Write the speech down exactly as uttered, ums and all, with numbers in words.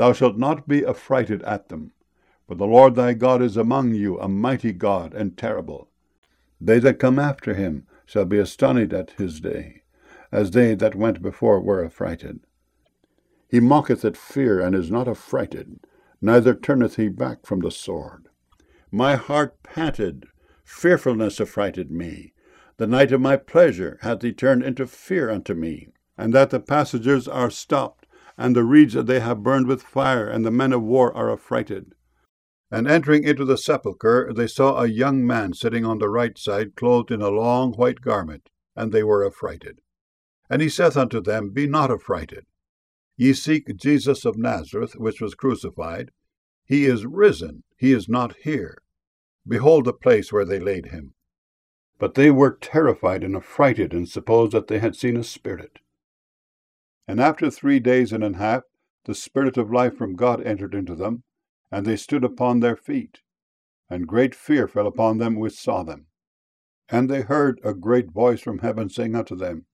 Thou shalt not be affrighted at them, for the Lord thy God is among you, a mighty God and terrible. They that come after him shall be astonished at his day, as they that went before were affrighted. He mocketh at fear, and is not affrighted, neither turneth he back from the sword. My heart panted, fearfulness affrighted me. The night of my pleasure hath he turned into fear unto me, and that the passages are stopped, and the reeds that they have burned with fire, and the men of war are affrighted. And entering into the sepulchre, they saw a young man sitting on the right side, clothed in a long white garment, and they were affrighted. And he saith unto them, Be not affrighted. Ye seek Jesus of Nazareth, which was crucified. He is risen, he is not here. Behold the place where they laid him. But they were terrified and affrighted, and supposed that they had seen a spirit. And after three days and a half, the Spirit of life from God entered into them, and they stood upon their feet, and great fear fell upon them which saw them. And they heard a great voice from heaven saying unto them,